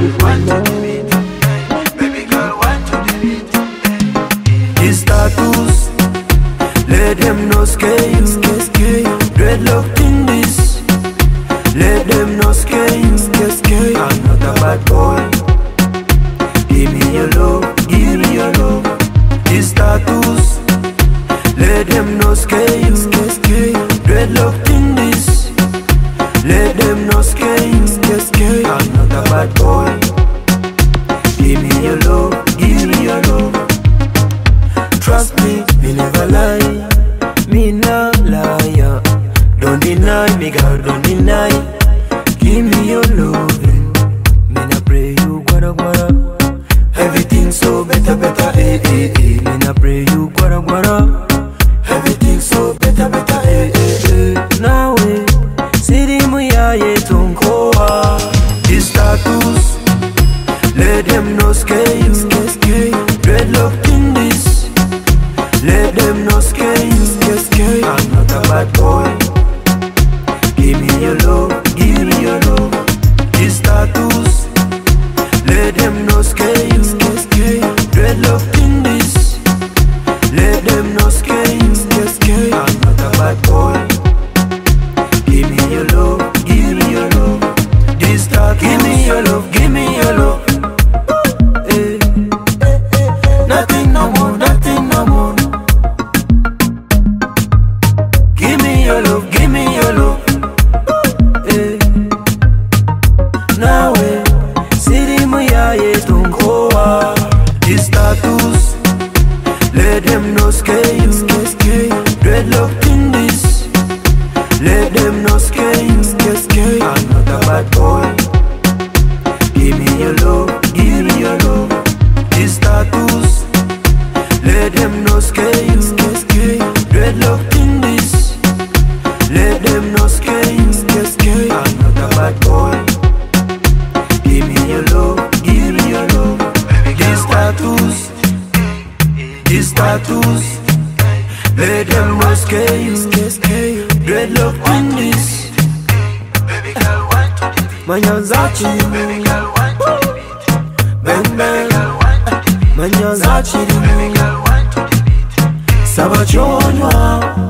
wine to the beat. Baby girl, wine to the beat. These tattoos, let them know scare you. Dreadlocked in this, let them know scare you. I'm not a bad boy. Give me your love, give me your love. These tattoos, let them know scare you. Dreadlocked in this, let them know scare you. I'm not a bad boy. Give me your love, give me your love. Trust me, me never lie. Me no liar. Don't deny me, girl, don't deny. Give me your loving. Me na pray you guara guara. Everything so better, better, eh, eh, eh. Me na pray you guara guara. Everything so better, better, eh, eh, eh. Now eh, siri muya ye tunkoa. These tattoos, let them know scare you. Dreadlocked in this, let them know scare you. I'm not a bad boy. Give me your love, give me your love. These tattoos, let them know scare you. Dreadlocked in this, let them know scare you. I'm not a bad boy. Give me your love, give me your love. These tattoos, give me your love, give me your love. Nothing no more, nothing no more. Give me your love, give me your love. Now siri muya ye tunkoa. These tattoos, let them know scare you. Dreadlocked in this, let them know scare you. I'm not a bad boy. Give me your love, give me your love. These tattoos, let them know scare you. Dreadlocked in this, let them know scare you. I'm not a bad boy. Give me your love, give me your love. These tattoos, these tattoos, let them know scare you. Dreadlocked in this, Baby girl, wine to the beat. manyanzachi, Baby girl, wine to the beat. bang bang, Girl, wine to the beat. manyanzachi, Baby girl, wine to the beat. sabachonywa.